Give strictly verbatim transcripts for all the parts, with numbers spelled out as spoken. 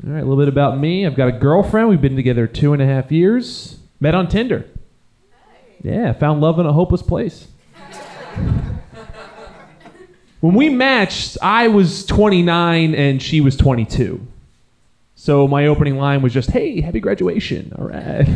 All right, a little bit about me. I've got a girlfriend. We've been together two and a half years. Met on Tinder. Yeah, found love in a hopeless place. When we matched, I was twenty-nine and she was twenty-two. So my opening line was just, hey, happy graduation. All right.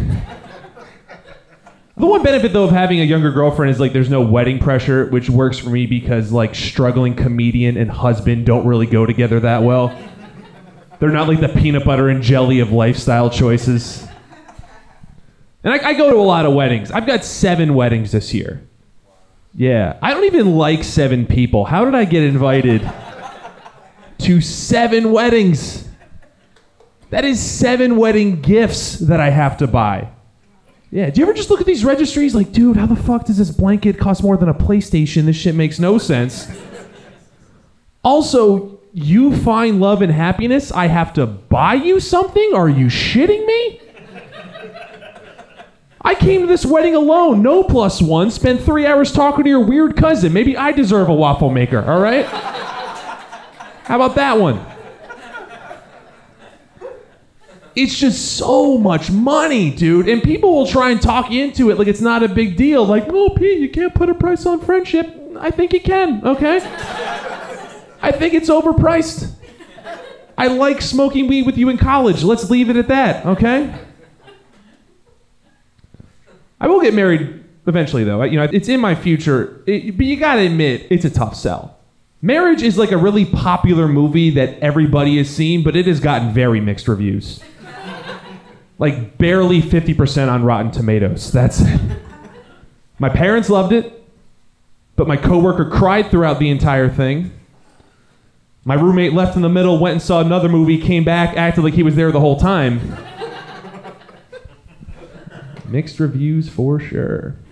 The one benefit, though, of having a younger girlfriend is, like, there's no wedding pressure, which works for me because, like, struggling comedian and husband don't really go together that well. They're not like the peanut butter and jelly of lifestyle choices. And I, I go to a lot of weddings. I've got seven weddings this year. Yeah. I don't even like seven people. How did I get invited to seven weddings? That is seven wedding gifts that I have to buy. Yeah, do you ever just look at these registries like, dude, how the fuck does this blanket cost more than a PlayStation? This shit makes no sense. Also, you find love and happiness, I have to buy you something? Are you shitting me? I came to this wedding alone, no plus one, spent three hours talking to your weird cousin. Maybe I deserve a waffle maker, all right? How about that one? It's just so much money, dude. And people will try and talk you into it like it's not a big deal. Like, oh, Pete, you can't put a price on friendship. I think you can, okay? I think it's overpriced. I like smoking weed with you in college. Let's leave it at that, okay? I will get married eventually, though. You know, it's in my future. It, but you gotta admit, it's a tough sell. Marriage is like a really popular movie that everybody has seen, but it has gotten very mixed reviews. Like barely fifty percent on Rotten Tomatoes. That's it. My parents loved it, but my coworker cried throughout the entire thing. My roommate left in the middle, went and saw another movie, came back, acted like he was there the whole time. Mixed reviews for sure.